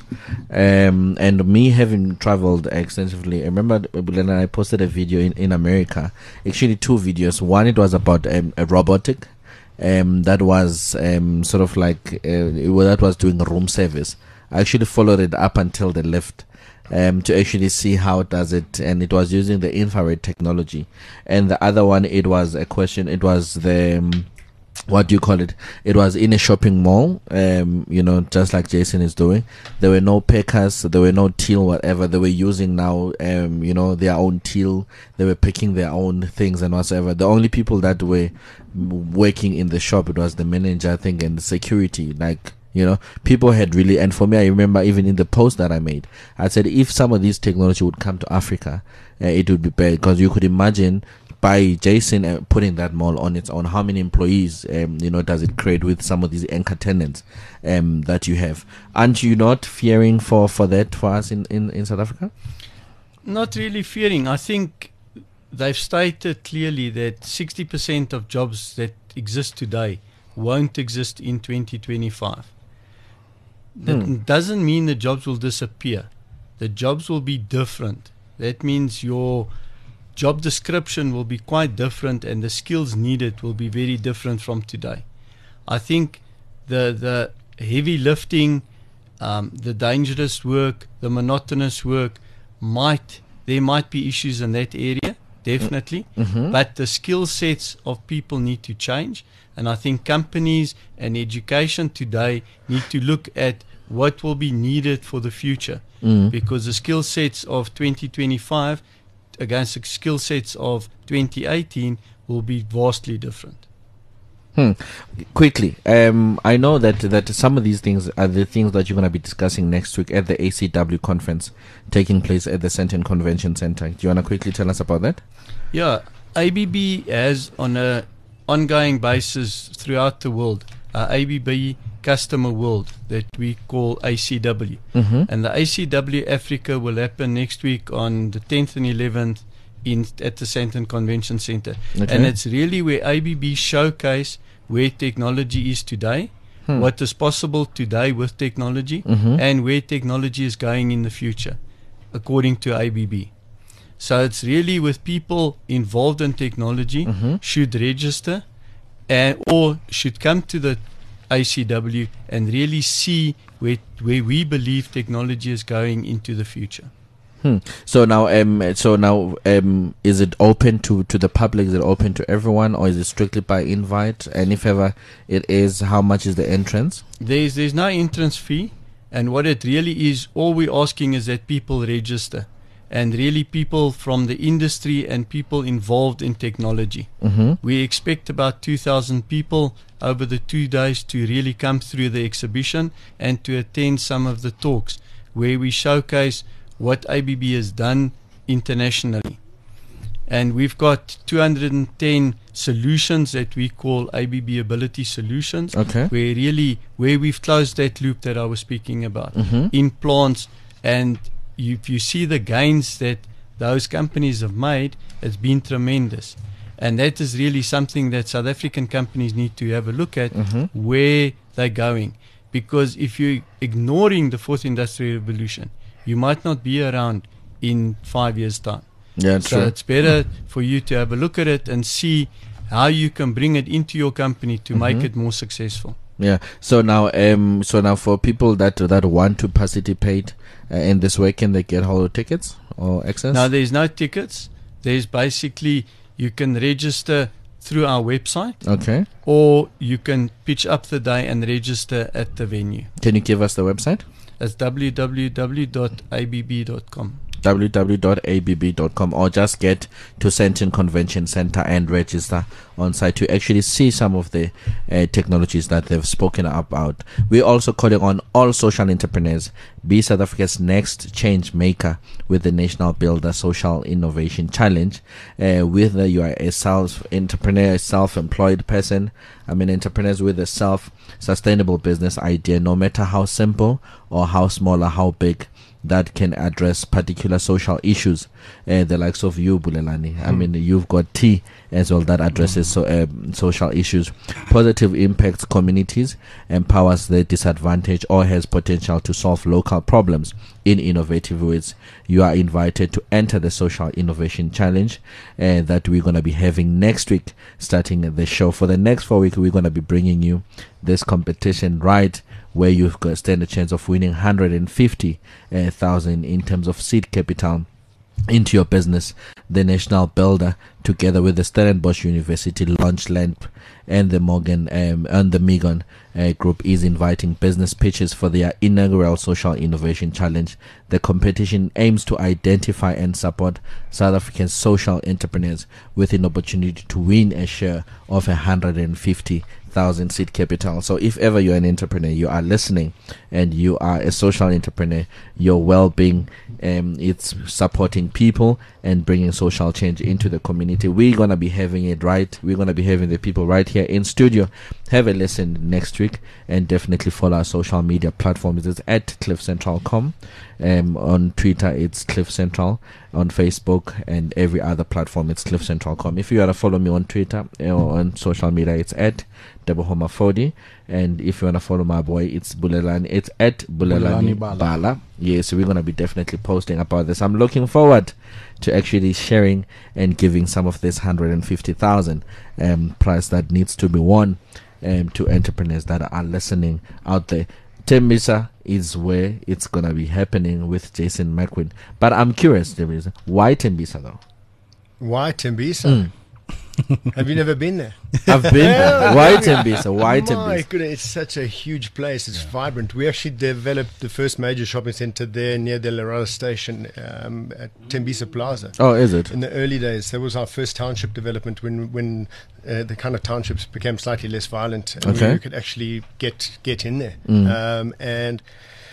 Um, and me having traveled extensively, I remember when I posted a video in, in America, actually two videos. One, it was about um, a robotic um, that was um, sort of like, uh, well, that was doing room service. I actually followed it up until the left. Um, to actually see how it does it, and it was using the infrared technology. And the other one, it was a question. It was the um, what do you call it? It was in a shopping mall. Um, you know, just like Jason is doing. There were no packers. There were no till, whatever. They were using now, um, you know, their own till. They were picking their own things and whatsoever. The only people that were working in the shop, it was the manager, I think, and the security, like. You know, people had really, and for me, I remember even in the post that I made, I said if some of these technology would come to Africa, uh, it would be better, because you could imagine by Jason uh, putting that mall on its own, how many employees, um, you know, does it create with some of these anchor tenants um, that you have? Aren't you not fearing for, for that for us in, in, in South Africa? Not really fearing. I think they've stated clearly that sixty percent of jobs that exist today won't exist in twenty twenty-five. That Hmm. doesn't mean the jobs will disappear. The jobs will be different. That means your job description will be quite different, and the skills needed will be very different from today. I think the the heavy lifting, um, the dangerous work, the monotonous work, might there might be issues in that area, definitely. Mm-hmm. But the skill sets of people need to change. And I think companies and education today need to look at what will be needed for the future. Mm. Because the skill sets of twenty twenty-five against the skill sets of twenty eighteen will be vastly different. Hmm. Quickly, um, I know that, that some of these things are the things that you're going to be discussing next week at the A C W conference taking place at the Sandton Convention Center. Do you want to quickly tell us about that? Yeah, A B B has on a ongoing basis throughout the world. Uh, A B B customer world that we call A C W. Mm-hmm. And the A C W Africa will happen next week on the tenth and eleventh in at the Sandton Convention Center. Okay. And it's really where A B B showcase where technology is today, Hmm. what is possible today with technology, Mhm. and where technology is going in the future, according to A B B. So it's really with people involved in technology Mhm. should register and or should come to the A C W and really see where where we believe technology is going into the future. Hmm. So now, um, so now, um, is it open to, to the public? Is it open to everyone, or is it strictly by invite? And if ever it is, how much is the entrance? There's there's no entrance fee, and what it really is, all we're asking is that people register, and really people from the industry and people involved in technology. Mm-hmm. We expect about two thousand people over the two days to really come through the exhibition and to attend some of the talks where we showcase what A B B has done internationally. And we've got two hundred ten solutions that we call A B B Ability Solutions, Okay. where really, where we've closed that loop that I was speaking about, Mm-hmm. in plants, and you, if you see the gains that those companies have made, it's been tremendous. And that is really something that South African companies need to have a look at, Mm-hmm. where they're going. Because if you're ignoring the fourth industrial revolution, you might not be around in five years' time. Yeah, So true. it's better for you to have a look at it and see how you can bring it into your company to make Mhm. it more successful. Yeah. So now, um, so now for people that that want to participate uh, in this way, can they get hold of tickets or access? Now, there's no tickets. There's basically, you can register through our website, Okay. or you can pitch up the day and register at the venue. Can you give us the website? That's w w w dot a b b dot com. w w w dot a b b dot com, or just get to Sandton Convention Center and register on site to actually see some of the uh, technologies that they've spoken about. We're also calling on all social entrepreneurs, be South Africa's next change maker with the National Builder Social Innovation Challenge. Uh, whether you are a self-entrepreneur, self-employed person, I mean entrepreneurs with a self-sustainable business idea, no matter how simple or how small or how big, that can address particular social issues, uh, the likes of you, Bulelani. I mean, you've got T as well that addresses so, um, social issues, positive impacts communities, empowers the disadvantaged, or has potential to solve local problems in innovative ways. You are invited to enter the Social Innovation Challenge uh, that we're going to be having next week, starting the show. For the next four weeks, we're going to be bringing you this competition right where you've got stand a chance of winning one hundred fifty thousand in terms of seed capital into your business. The National Builder, together with the Stellenbosch University Launch Lamp and the Morgan um, and the Megon uh, Group, is inviting business pitches for their inaugural Social Innovation Challenge. The competition aims to identify and support South African social entrepreneurs with an opportunity to win a share of one hundred fifty thousand seed capital. So if ever you're an entrepreneur, you are listening, and you are a social entrepreneur, your well-being, um, it's supporting people and bringing social change into the community. We're gonna be having it right. We're gonna be having the people right here in studio. Have a listen next week, and definitely follow our social media platforms. It's at cliff central dot com. Um, on Twitter, it's Cliff Central. On Facebook and every other platform, it's Cliff Central dot com. If you want to follow me on Twitter or on social media, it's at Double Homa forty. And if you want to follow my boy, it's Bulelani. It's at Bulelani Bulelani Bala. Bala. Yes, so we're going to be definitely posting about this. I'm looking forward to actually sharing and giving some of this one hundred fifty thousand um, prize that needs to be won um, to entrepreneurs that are listening out there. Tembisa is where it's going to be happening with Jason McQueen. But I'm curious, Tembisa, why Tembisa though? Why Tembisa? Have you never been there? I've been there. Why Tembisa? Why My Tembisa? goodness, it's such a huge place. It's vibrant. We actually developed the first major shopping center there near the Larala station um, at Tembisa Plaza. Oh, is it? In the early days, that was our first township development when when uh, the kind of townships became slightly less violent, and Okay. we could actually get get in there. Mm. Um, and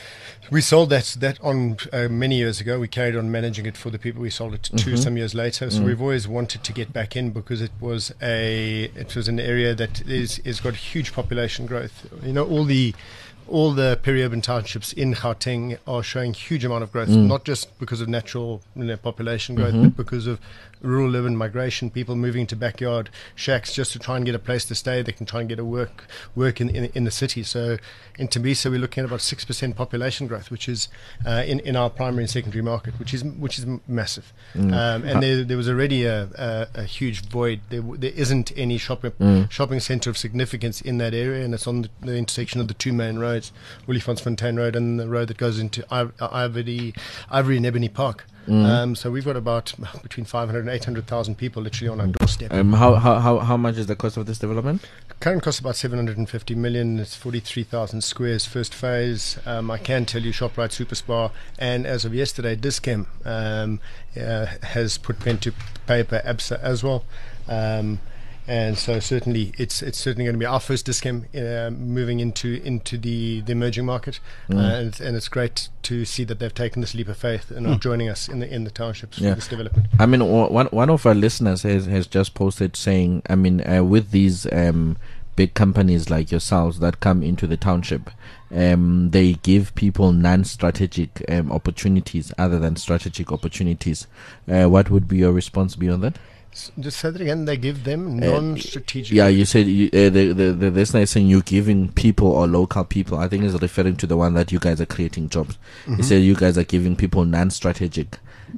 We sold that that on uh, many years ago. We carried on managing it for the people. We sold it to Mhm. some years later. So Mm. we've always wanted to get back in because it was a it was an area that is is got huge population growth. You know, all the all the peri-urban townships in Gauteng are showing huge amount of growth, Mm. not just because of natural you know, population growth, Mhm. but because of rural urban migration, people moving to backyard shacks just to try and get a place to stay. They can try and get a work work in in, in the city. So in Tembisa, we're looking at about six percent population growth, which is uh, in in our primary and secondary market, which is which is m- massive. Mm. Um, and there there was already a, a, a huge void. There w- there isn't any shopping Mm. shopping centre of significance in that area, and it's on the, the intersection of the two main roads, Williefontein Road and the road that goes into I- Ivory, Ivory and Ebony Park. Mm. Um, so we've got about between five hundred and eight hundred thousand people literally on our doorstep. Um, how, how how how much is the cost of this development? Current cost about seven hundred fifty million. It's forty-three thousand squares first phase. Um, I can tell you ShopRite Superspar and as of yesterday Dis-Chem um, uh, has put pen to paper, ABSA as well. Um, and so certainly it's it's certainly going to be our first Dis-Chem uh, moving into into the, the emerging market. Mm. Uh, and, it's, and it's great to see that they've taken this leap of faith and are Mm. joining us in the in the townships Yeah. for this development. I mean, o- one one of our listeners has has just posted saying, I mean, uh, with these um, big companies like yourselves that come into the township, um, they give people non-strategic um, opportunities other than strategic opportunities. Uh, what would be your response beyond that? S- Just say that again. They give them Uh, non-strategic. Yeah, you said you, uh, the, the the listener is saying you're giving people or local people. I think is referring to the one that you guys are creating jobs. He Mhm. said you guys are giving people non-strategic,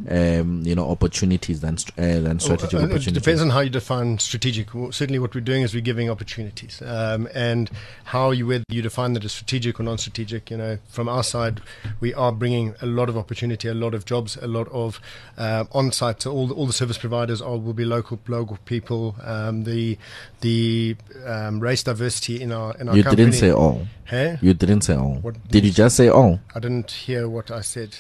um, you know, opportunities than st- uh, than strategic Oh, uh, opportunities. It depends on how you define strategic. Well, certainly, what we're doing is we're giving opportunities, um, and how you whether you define that as strategic or non-strategic. You know, from our side, we are bringing a lot of opportunity, a lot of jobs, a lot of uh, on-site. So all the, all the service providers are will be local local people. Um, the the um, race diversity in our in our You company. didn't say all. Hey? You didn't say all. What Did you just say all? I didn't hear what I said.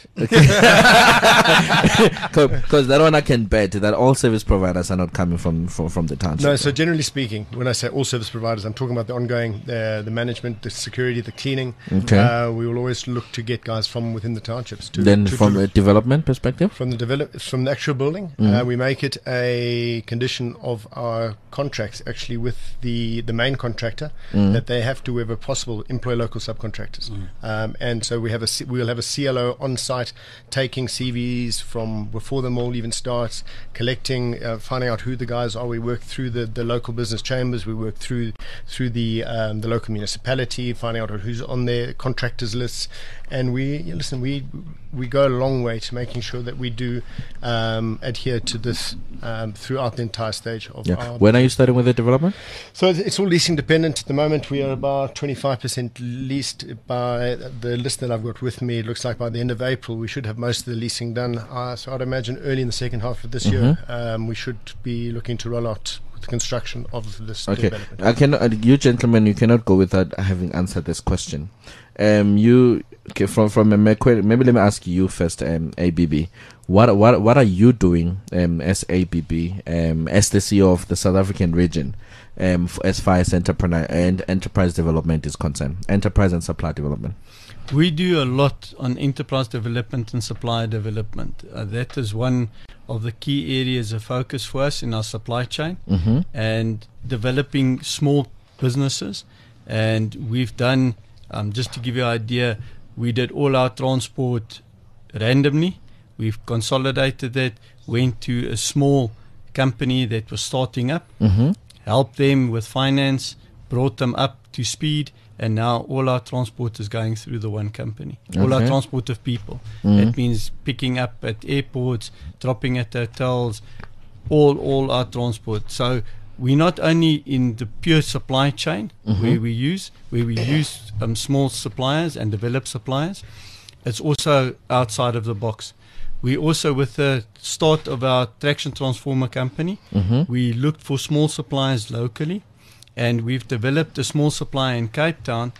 Because that one I can bet that all service providers are not coming from from, from the township. No, so generally speaking, when I say all service providers, I'm talking about the ongoing, uh, the management, the security, the cleaning. Okay. Uh, we will always look to get guys from within the townships. To, Then to from deliver- a development perspective? from the develop from the actual building, Mhm. uh, we make it a condition of our contracts, actually, with the the main contractor, Mm. that they have to, wherever possible, employ local subcontractors. Um, and so we have a C- we will have a C L O on site, taking C Vs from before the mall even starts, collecting, uh, finding out who the guys are. We work through the, the local business chambers. We work through through the um, the local municipality, finding out who's on their contractors lists. And we yeah, listen. We we go a long way to making sure that we do um, adhere to this um, throughout the entire stage of Yeah. our. When are you starting with the development? So it's, it's all leasing dependent. At the moment, we are about twenty-five percent leased. By the list that I've got with me, it looks like by the end of April we should have most of the leasing done. Uh, so I'd imagine early in the second half of this year, um, we should be looking to roll out the construction of this Okay. development. I cannot, uh, you gentlemen, you cannot go without having answered this question. Um, you okay, from from a macro- maybe let me ask you first, um, A B B. What what what are you doing, um, as A B B, um, as the C E O of the South African region, um, f- as far as entrepreneur and enterprise development is concerned, enterprise and supply development? We do a lot on enterprise development and supplier development. Uh, that is one of the key areas of focus for us in our supply chain, Mm-hmm. and developing small businesses. And we've done, um, just to give you an idea, we did all our transport randomly. We've consolidated that, went to a small company that was starting up, Mm-hmm. helped them with finance, brought them up to speed, and now all our transport is going through the one company. All our Okay. transport of people. Mhm. That means picking up at airports, dropping at hotels, all all our transport. So we're not only in the pure supply chain Mhm. where we use where we use um, small suppliers and develop suppliers. It's also outside of the box. We also, with the start of our traction transformer company, Mm-hmm. we looked for small suppliers locally, and we've developed a small supplier in Cape Town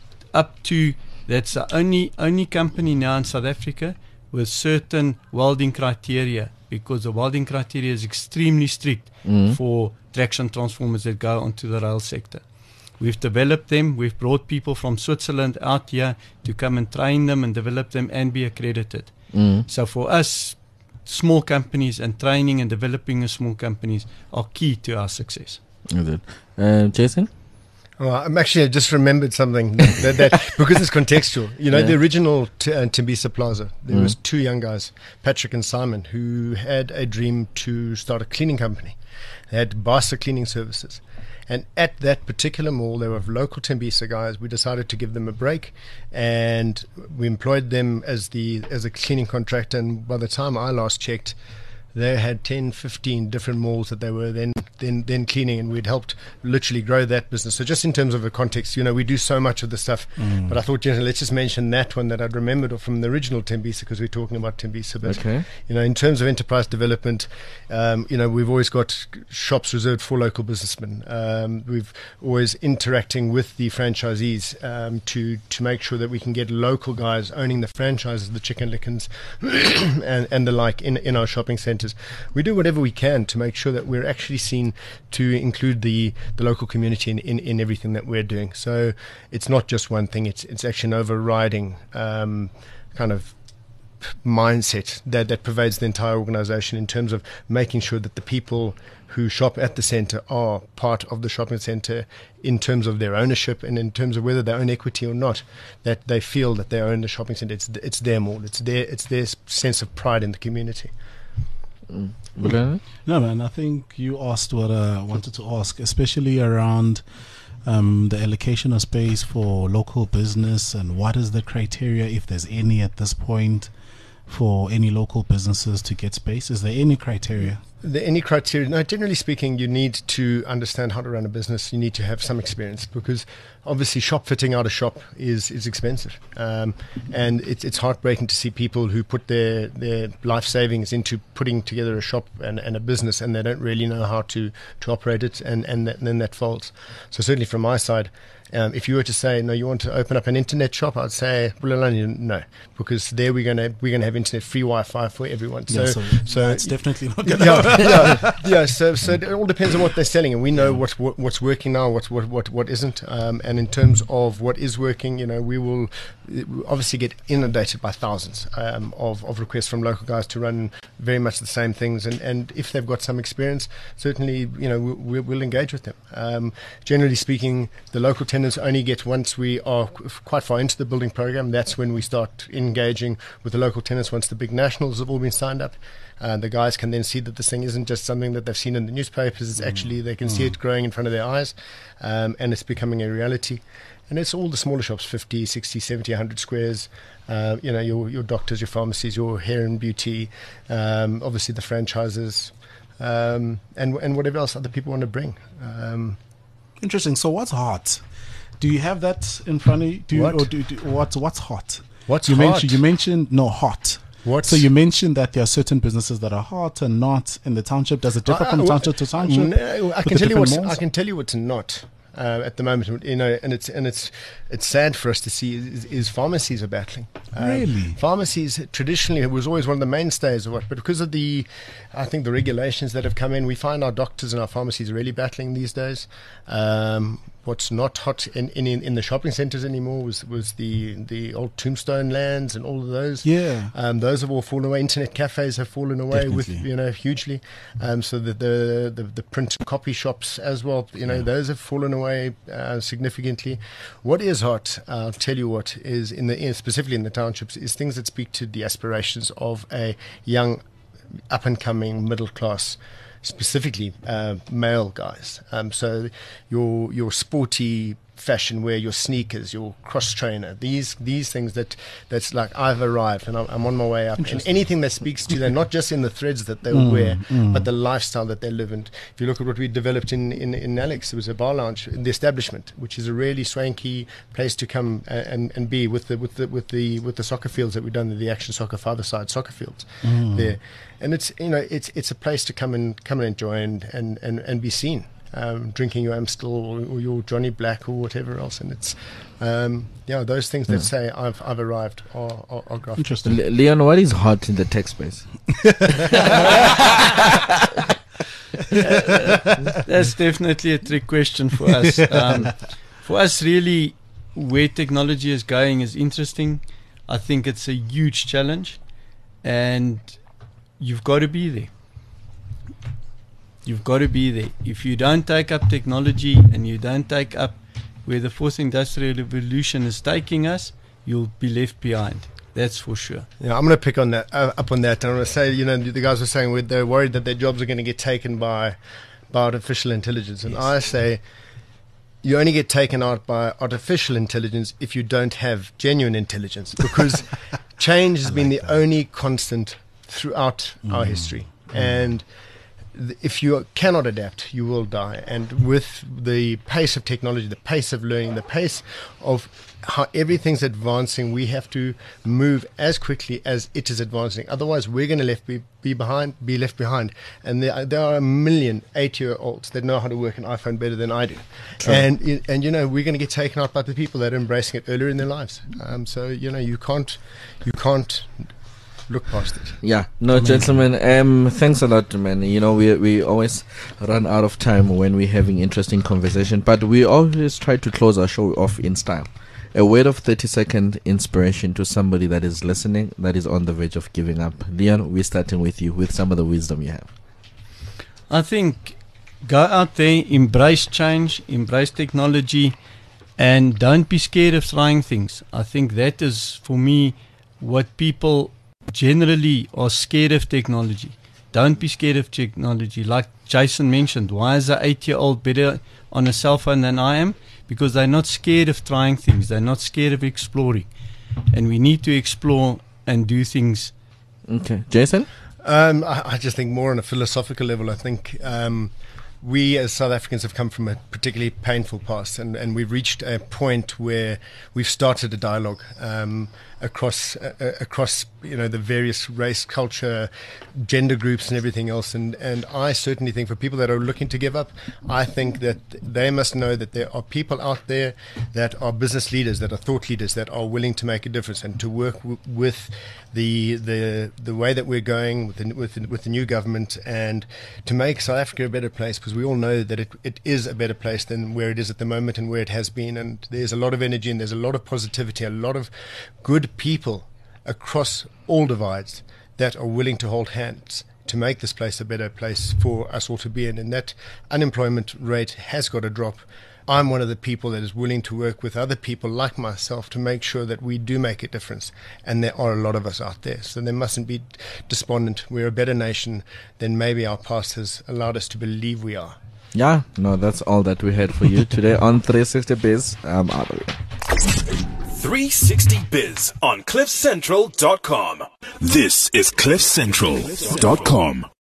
up to, that's the only only company now in South Africa with certain welding criteria, because the welding criteria is extremely strict Mm. for traction transformers that go onto the rail sector. We've developed them. We've brought people from Switzerland out here to come and train them and develop them and be accredited. Mm. So for us, small companies and training and developing small companies are key to our success. Is it? Uh, Jason? Well, I'm actually I just remembered something that, that, that because it's contextual. You know, Yeah. the original t- uh, Tembisa Plaza. There Mm. was two young guys, Patrick and Simon, who had a dream to start a cleaning company. They had Basa Cleaning Services, and at that particular mall, they were local Tembisa guys. We decided to give them a break, and we employed them as the as a cleaning contractor. And by the time I last checked, they had ten, fifteen different malls that they were then then then cleaning, and we'd helped literally grow that business. So just in terms of a context, you know, we do so much of the stuff, Mm. but I thought, you know, let's just mention that one that I'd remembered from the original Tembisa, because we're talking about Tembisa. But Okay. you know, in terms of enterprise development, um, you know, we've always got shops reserved for local businessmen. Um, we've always interacting with the franchisees um, to to make sure that we can get local guys owning the franchises, the Chicken Lickens, and, and the like in in our shopping centres. We do whatever we can to make sure that we're actually seen to include the the local community in, in, in everything that we're doing. So it's not just one thing; it's it's actually an overriding um, kind of mindset that, that pervades the entire organization in terms of making sure that the people who shop at the center are part of the shopping center in terms of their ownership and in terms of whether they own equity or not, that they feel that they own the shopping center. It's it's their mall. It's their it's their sense of pride in the community. Mm. No, man, I think you asked what I wanted to ask, especially around um, the allocation of space for local business, and what is the criteria, if there's any at this point, for any local businesses to get space? Is there any criteria? The, any criteria? No, generally speaking, you need to understand how to run a business. You need to have some experience, because obviously shop fitting out a shop is is expensive, um, and it's it's heartbreaking to see people who put their their life savings into putting together a shop and, and a business, and they don't really know how to to operate it, and and, that, and then that faults. So certainly from my side, Um, if you were to say, no, you want to open up an internet shop, I'd say, no, because there we're gonna we're gonna have internet free Wi-Fi for everyone. So, Yeah, so, so it's definitely not gonna yeah, yeah, yeah. So, so it all depends on what they're selling, and we know what, what what's working now, what what what what isn't. Um, and in terms of what is working, you know, we will obviously get inundated by thousands um, of of requests from local guys to run very much the same things. And, and if they've got some experience, certainly, you know, we, we'll engage with them. Um, generally speaking, the local tenants only get once we are quite far into the building program. That's when we start engaging with the local tenants. Once the big nationals have all been signed up, uh, the guys can then see that this thing isn't just something that they've seen in the newspapers. It's actually, they can see it growing in front of their eyes, um, and it's becoming a reality. And it's all the smaller shops, fifty, sixty, seventy, one hundred squares, uh, you know, your your doctors, your pharmacies, your hair and beauty, um, obviously the franchises, um, and and whatever else other people want to bring. Um, Interesting. So what's hot? Do you have that in front of you? Do you, What? Or do, do, what's what's hot? What's you hot? Mentioned, you mentioned no hot. What's So you mentioned that there are certain businesses that are hot and not in the township. Does it differ Uh, from uh, township to township? No, I with can the tell you different what's malls? I can tell you what's not uh, at the moment. You know, and it's and it's it's sad for us to see is, is pharmacies are battling. Um, Really? Pharmacies traditionally was always one of the mainstays of what, but because of the, I think the regulations that have come in, we find our doctors and our pharmacies are really battling these days. Um, What's not hot in, in, in the shopping centres anymore was, was the, the old Tombstone lands and all of those. Yeah. Um, those have all fallen away. Internet cafes have fallen away with Definitely. you know hugely. Um, so the, the the the print and copy shops as well. You know those have fallen away uh, significantly. What is hot? I'll tell you what is in the in, specifically in the townships is things that speak to the aspirations of a young, up and coming middle class. Specifically uh, male guys. Um, so your your sporty fashion wear, your sneakers, your cross trainer, these these things that that's like I've arrived and I'm, I'm on my way up. And anything that speaks to them, not just in the threads that they Mm, wear, mm. but the lifestyle that they live in. If you look at what we developed in, in, in Alex, it was a bar lounge in the establishment, which is a really swanky place to come and, and, and be with the with the with the with the soccer fields that we've done, the Action Soccer five-a-side soccer fields Mm. there. And it's you know it's it's a place to come and come and enjoy and and, and, and be seen, um, drinking your Amstel or, or your Johnny Black or whatever else. And it's um, yeah those things that say I've I've arrived are are, are grafted. Interesting. Le- Leon, what is hot in the tech space? That's definitely a trick question for us. Um, For us, really, where technology is going is interesting. I think it's a huge challenge, and you've got to be there. You've got to be there. If you don't take up technology and you don't take up where the fourth industrial revolution is taking us, you'll be left behind. That's for sure. Yeah, I'm going to pick on that uh, up on that. I'm going to say, you know, the guys were saying they're worried that their jobs are going to get taken by, by artificial intelligence, and yes. I say you only get taken out by artificial intelligence if you don't have genuine intelligence, because change has been like the that. only constant throughout mm. our history, mm. and if you cannot adapt, you will die. And with the pace of technology, the pace of learning, the pace of how everything's advancing, we have to move as quickly as it is advancing. Otherwise, we're going to left be, be behind, be left behind. And there, there are a million eight-year-olds that know how to work an iPhone better than I do. True. And and you know, we're going to get taken out by the people that are embracing it earlier in their lives. Um, so you know, you can't, you can't. look past it. Yeah, no, Amazing. Gentlemen, um, thanks a lot, man. You know, we we always run out of time when we're having interesting conversation, but we always try to close our show off in style. A word of thirty second inspiration to somebody that is listening, that is on the verge of giving up. Leon, we're starting with you, with some of the wisdom you have. I think go out there, embrace change, embrace technology, and don't be scared of trying things. I think that is, for me, what people generally are scared of technology. Don't be scared of technology. Like Jason mentioned, why is an eight-year-old better on a cell phone than I am? Because they're not scared of trying things. They're not scared of exploring. And we need to explore and do things. Okay. Jason? Um, I, I just think more on a philosophical level. I think um, we as South Africans have come from a particularly painful past, and, and we've reached a point where we've started a dialogue um, across uh, across you know the various race, culture, gender groups and everything else. And, and I certainly think for people that are looking to give up, I think that they must know that there are people out there that are business leaders, that are thought leaders, that are willing to make a difference and to work w- with the the the way that we're going with the, with the, with the new government, and to make South Africa a better place, because we all know that it, it is a better place than where it is at the moment and where it has been. And there's a lot of energy and there's a lot of positivity, a lot of good people across all divides that are willing to hold hands to make this place a better place for us all to be in. And that unemployment rate has got to drop. I'm one of the people that is willing to work with other people like myself to make sure that we do make a difference. And there are a lot of us out there. So they mustn't be despondent. We're a better nation than maybe our past has allowed us to believe we are. Yeah, no, that's all that we had for you today on three sixty Biz. I'm out of here. three sixty Biz on cliff central dot com. This is cliff central dot com.